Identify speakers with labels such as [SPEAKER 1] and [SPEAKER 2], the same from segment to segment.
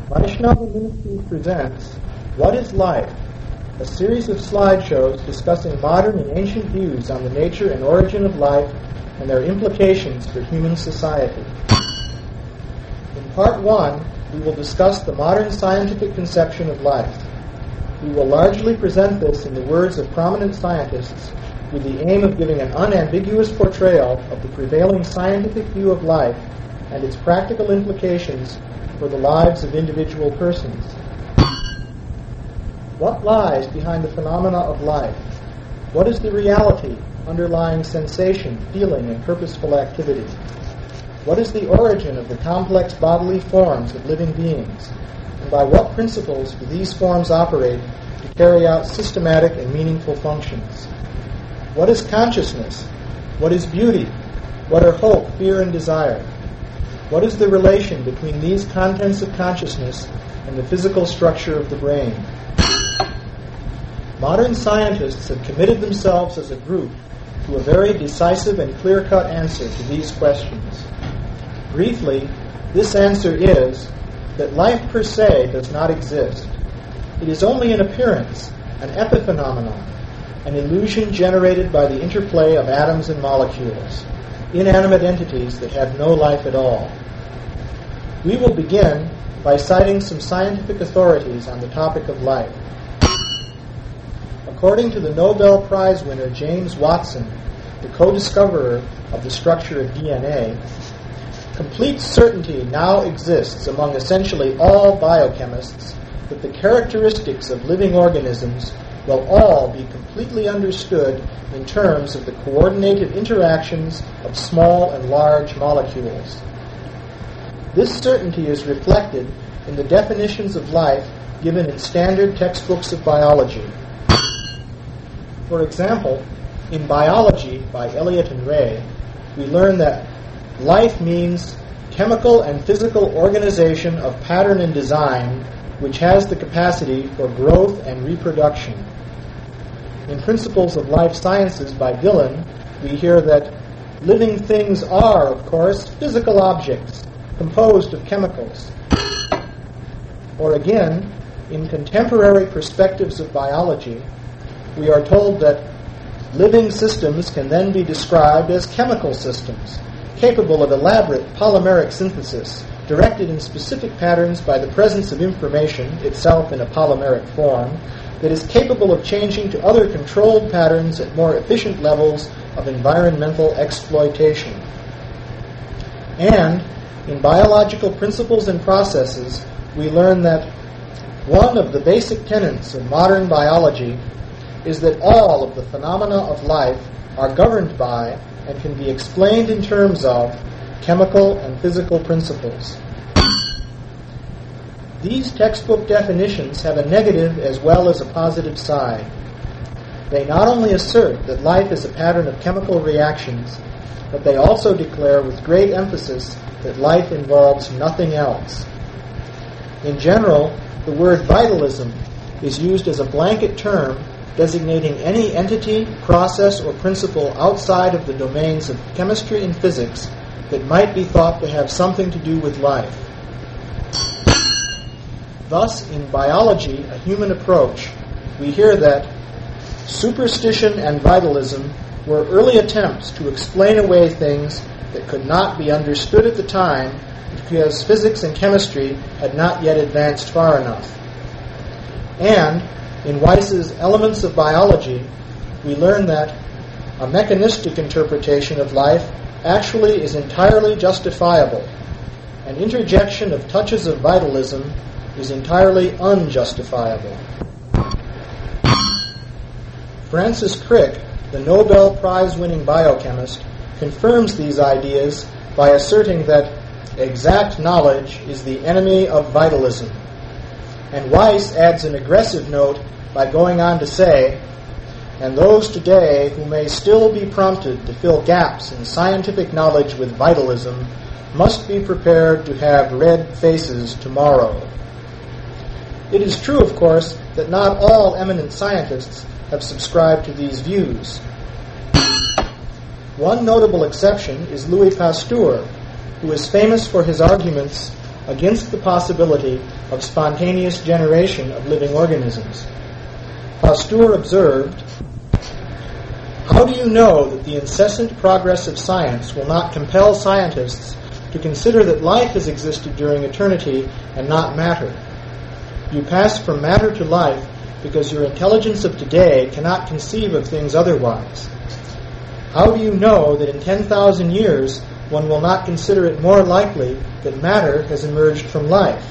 [SPEAKER 1] Vaishnava Ministries presents What is Life? A series of slideshows discussing modern and ancient views on the nature and origin of life and their implications for human society. In Part 1, we will discuss the modern scientific conception of life. We will largely present this in the words of prominent scientists with the aim of giving an unambiguous portrayal of the prevailing scientific view of life and its practical implications for the lives of individual persons. What lies behind the phenomena of life? What is the reality underlying sensation, feeling, and purposeful activity? What is the origin of the complex bodily forms of living beings? And by what principles do these forms operate to carry out systematic and meaningful functions? What is consciousness? What is beauty? What are hope, fear, and desire? What is the relation between these contents of consciousness and the physical structure of the brain? Modern scientists have committed themselves as a group to a very decisive and clear-cut answer to these questions. Briefly, this answer is that life per se does not exist. It is only an appearance, an epiphenomenon, an illusion generated by the interplay of atoms and molecules, inanimate entities that have no life at all. We will begin by citing some scientific authorities on the topic of life. According to the Nobel Prize winner James Watson, the co-discoverer of the structure of DNA, complete certainty now exists among essentially all biochemists that the characteristics of living organisms will all be completely understood in terms of the coordinated interactions of small and large molecules. This certainty is reflected in the definitions of life given in standard textbooks of biology. For example, in Biology by Elliott and Ray, we learn that life means chemical and physical organization of pattern and design which has the capacity for growth and reproduction. In Principles of Life Sciences by Gillen, we hear that living things are, of course, physical objects composed of chemicals. Or again, in Contemporary Perspectives of Biology, we are told that living systems can then be described as chemical systems, capable of elaborate polymeric synthesis, directed in specific patterns by the presence of information, itself in a polymeric form, that is capable of changing to other controlled patterns at more efficient levels of environmental exploitation. And in Biological Principles and Processes, we learn that one of the basic tenets of modern biology is that all of the phenomena of life are governed by and can be explained in terms of chemical and physical principles. These textbook definitions have a negative as well as a positive side. They not only assert that life is a pattern of chemical reactions, but they also declare with great emphasis that life involves nothing else. In general, the word vitalism is used as a blanket term designating any entity, process, or principle outside of the domains of chemistry and physics that might be thought to have something to do with life. Thus, in Biology, a Human Approach, we hear that superstition and vitalism were early attempts to explain away things that could not be understood at the time because physics and chemistry had not yet advanced far enough. And in Weiss's Elements of Biology, we learn that a mechanistic interpretation of life actually is entirely justifiable. An interjection of touches of vitalism is entirely unjustifiable. Francis Crick, the Nobel Prize-winning biochemist, confirms these ideas by asserting that exact knowledge is the enemy of vitalism. And Weiss adds an aggressive note by going on to say, and those today who may still be prompted to fill gaps in scientific knowledge with vitalism must be prepared to have red faces tomorrow. It is true, of course, that not all eminent scientists have subscribed to these views. One notable exception is Louis Pasteur, who is famous for his arguments against the possibility of spontaneous generation of living organisms. Pasteur observed, "How do you know that the incessant progress of science will not compel scientists to consider that life has existed during eternity and not matter? You pass from matter to life because your intelligence of today cannot conceive of things otherwise. How do you know that in 10,000 years one will not consider it more likely that matter has emerged from life?"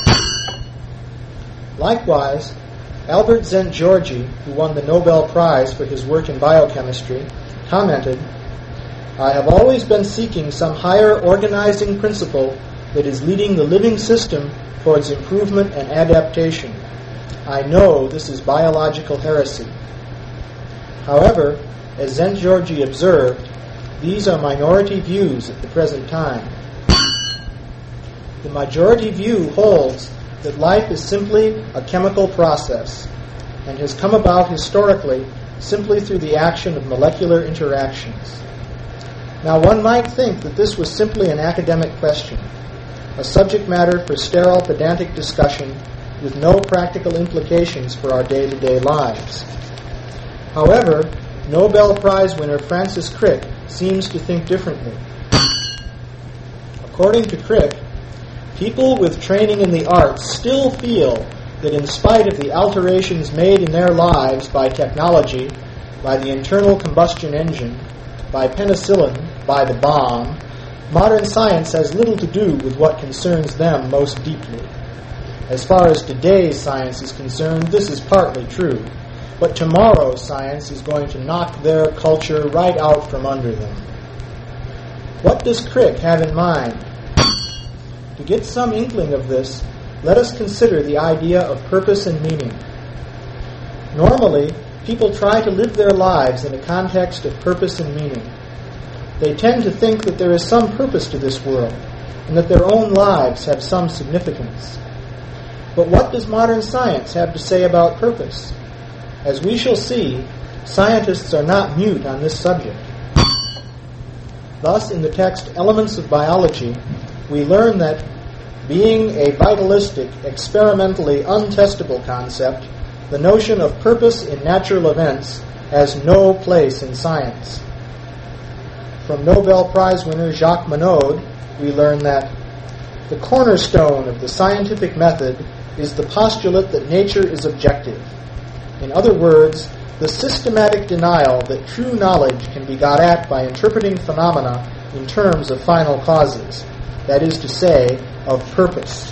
[SPEAKER 1] Likewise, Albert Szent-Györgyi, who won the Nobel Prize for his work in biochemistry, commented, "I have always been seeking some higher organizing principle that is leading the living system towards improvement and adaptation. I know this is biological heresy." However, as Szent-Györgyi observed, these are minority views at the present time. The majority view holds that life is simply a chemical process and has come about historically simply through the action of molecular interactions. Now, one might think that this was simply an academic question, a subject matter for sterile, pedantic discussion with no practical implications for our day-to-day lives. However, Nobel Prize winner Francis Crick seems to think differently. According to Crick, people with training in the arts still feel that in spite of the alterations made in their lives by technology, by the internal combustion engine, by penicillin, by the bomb, modern science has little to do with what concerns them most deeply. As far as today's science is concerned, this is partly true, but tomorrow's science is going to knock their culture right out from under them. What does Crick have in mind? To get some inkling of this, let us consider the idea of purpose and meaning. Normally, people try to live their lives in a context of purpose and meaning. They tend to think that there is some purpose to this world, and that their own lives have some significance. But what does modern science have to say about purpose? As we shall see, scientists are not mute on this subject. Thus, in the text Elements of Biology, we learn that, being a vitalistic, experimentally untestable concept, the notion of purpose in natural events has no place in science. From Nobel Prize winner Jacques Monod, we learn that the cornerstone of the scientific method is the postulate that nature is objective. In other words, the systematic denial that true knowledge can be got at by interpreting phenomena in terms of final causes, that is to say, of purpose.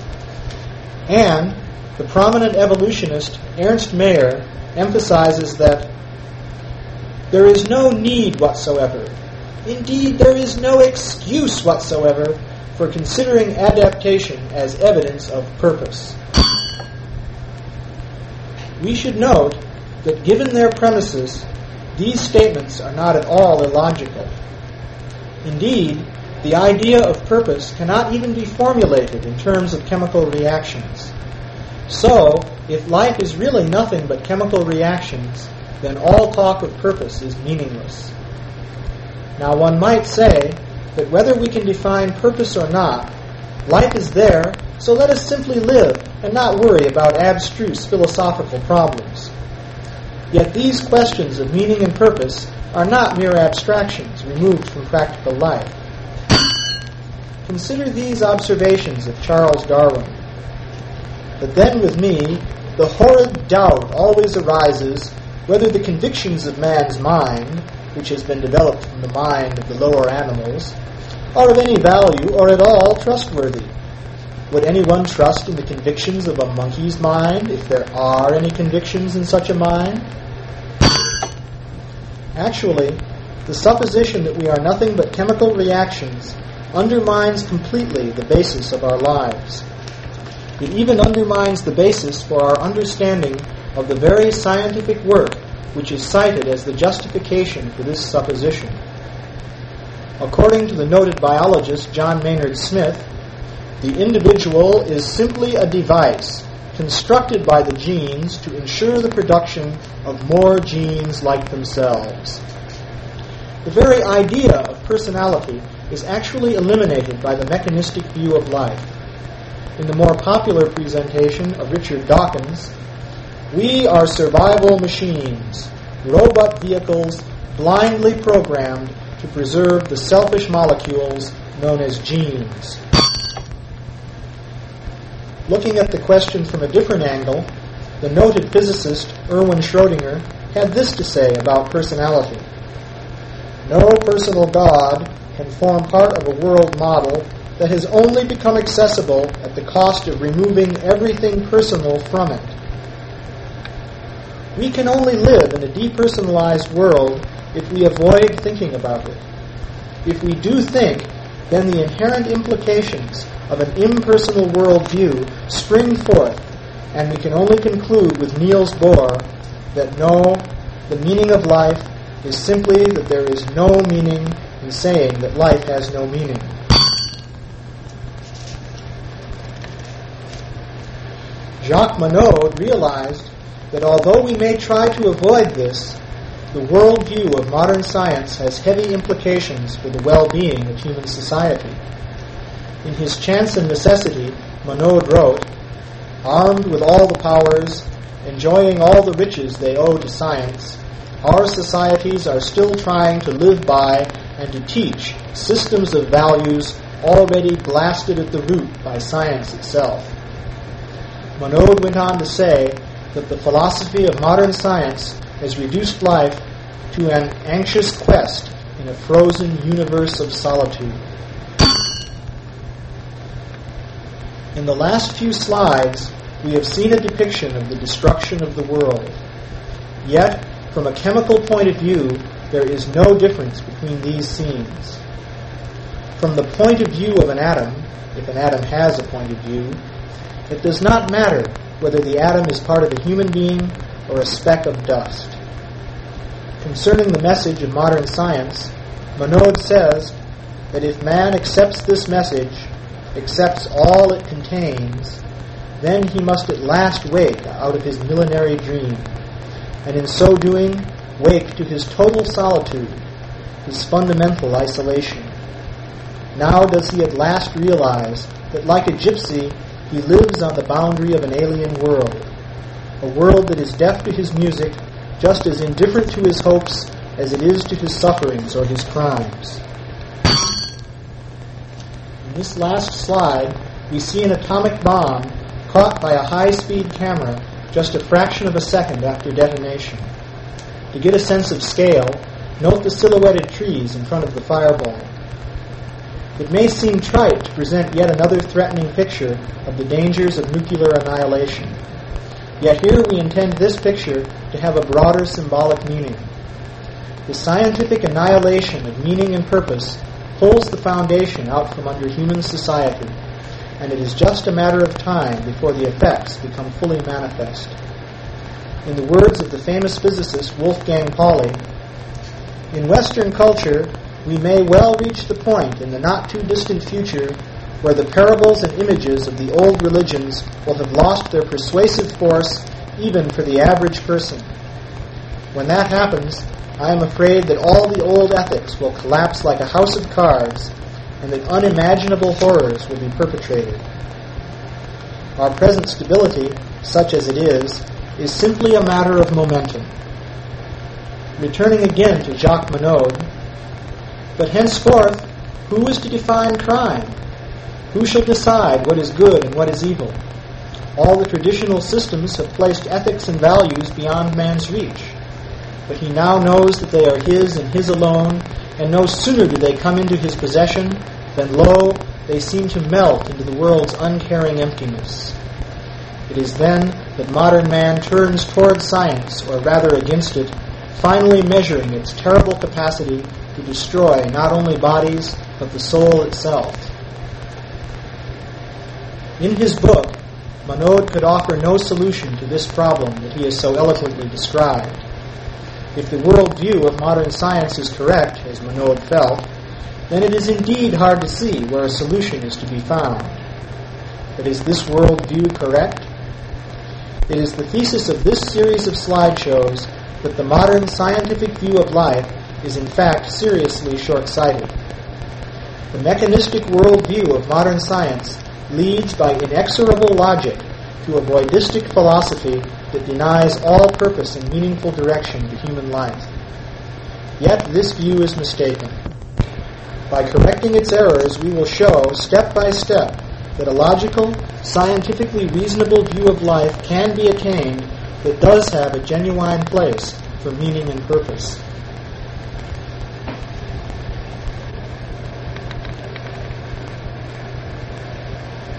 [SPEAKER 1] And the prominent evolutionist Ernst Mayr emphasizes that there is no need whatsoever, indeed there is no excuse whatsoever, for considering adaptation as evidence of purpose. We should note that given their premises, these statements are not at all illogical. Indeed, the idea of purpose cannot even be formulated in terms of chemical reactions. So, if life is really nothing but chemical reactions, then all talk of purpose is meaningless. Now, one might say that whether we can define purpose or not, life is there, so let us simply live and not worry about abstruse philosophical problems. Yet these questions of meaning and purpose are not mere abstractions removed from practical life. Consider these observations of Charles Darwin. But then with me, the horrid doubt always arises whether the convictions of man's mind, which has been developed from the mind of the lower animals, are of any value or at all trustworthy. Would anyone trust in the convictions of a monkey's mind if there are any convictions in such a mind? Actually, the supposition that we are nothing but chemical reactions undermines completely the basis of our lives. It even undermines the basis for our understanding of the very scientific work which is cited as the justification for this supposition. According to the noted biologist John Maynard Smith, the individual is simply a device constructed by the genes to ensure the production of more genes like themselves. The very idea of personality is actually eliminated by the mechanistic view of life. in the more popular presentation of Richard Dawkins, we are survival machines, robot vehicles blindly programmed to preserve the selfish molecules known as genes. Looking at the question from a different angle, the noted physicist Erwin Schrödinger had this to say about personality. No personal God can form part of a world model that has only become accessible at the cost of removing everything personal from it. We can only live in a depersonalized world if we avoid thinking about it. If we do think, then the inherent implications of an impersonal worldview spring forth, and we can only conclude with Niels Bohr that no, the meaning of life is simply that there is no meaning in saying that life has no meaning. Jacques Monod realized that although we may try to avoid this, the worldview of modern science has heavy implications for the well-being of human society. In his Chance and Necessity, Monod wrote, "Armed with all the powers, enjoying all the riches they owe to science, our societies are still trying to live by and to teach systems of values already blasted at the root by science itself." Monod went on to say that the philosophy of modern science has reduced life to an anxious quest in a frozen universe of solitude. In the last few slides, we have seen a depiction of the destruction of the world. Yet, from a chemical point of view, there is no difference between these scenes. From the point of view of an atom, if an atom has a point of view, it does not matter whether the atom is part of a human being or a speck of dust. Concerning the message of modern science, Monod says that if man accepts this message, accepts all it contains, then he must at last wake out of his millenary dream, and in so doing, wake to his total solitude, his fundamental isolation. Now does he at last realize that, like a gypsy, he lives on the boundary of an alien world, a world that is deaf to his music, just as indifferent to his hopes as it is to his sufferings or his crimes. In this last slide, we see an atomic bomb caught by a high-speed camera just a fraction of a second after detonation. To get a sense of scale, note the silhouetted trees in front of the fireball. It may seem trite to present yet another threatening picture of the dangers of nuclear annihilation. Yet here we intend this picture to have a broader symbolic meaning. The scientific annihilation of meaning and purpose pulls the foundation out from under human society, and it is just a matter of time before the effects become fully manifest. In the words of the famous physicist Wolfgang Pauli, "In Western culture, we may well reach the point in the not-too-distant future where the parables and images of the old religions will have lost their persuasive force even for the average person. When that happens, I am afraid that all the old ethics will collapse like a house of cards, and that unimaginable horrors will be perpetrated. Our present stability, such as it is simply a matter of momentum." Returning again to Jacques Monod, "But henceforth, who is to define crime? Who shall decide what is good and what is evil? All the traditional systems have placed ethics and values beyond man's reach. But he now knows that they are his and his alone, and no sooner do they come into his possession than, lo, they seem to melt into the world's uncaring emptiness. It is then that modern man turns toward science, or rather against it, finally measuring its terrible capacity to destroy not only bodies, but the soul itself." In his book, Monod could offer no solution to this problem that he has so eloquently described. If the worldview of modern science is correct, as Monod felt, then it is indeed hard to see where a solution is to be found. But is this worldview correct? It is the thesis of this series of slideshows that the modern scientific view of life is in fact seriously short-sighted. The mechanistic worldview of modern science leads by inexorable logic to a voidistic philosophy that denies all purpose and meaningful direction to human life. Yet this view is mistaken. By correcting its errors, we will show, step by step, that a logical, scientifically reasonable view of life can be attained that does have a genuine place for meaning and purpose.